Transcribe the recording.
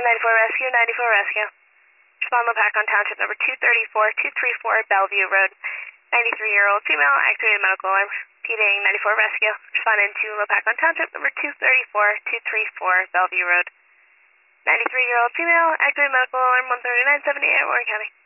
Rescue, 94 Rescue. Respond Lopakon Township number 234 Bellevue Road. 93-year-old female, activated medical alarm. Feeding 94 Rescue. Respond into Lopakon Township number 234 Bellevue Road. 93-year-old female, activated medical alarm 13978 Warren County.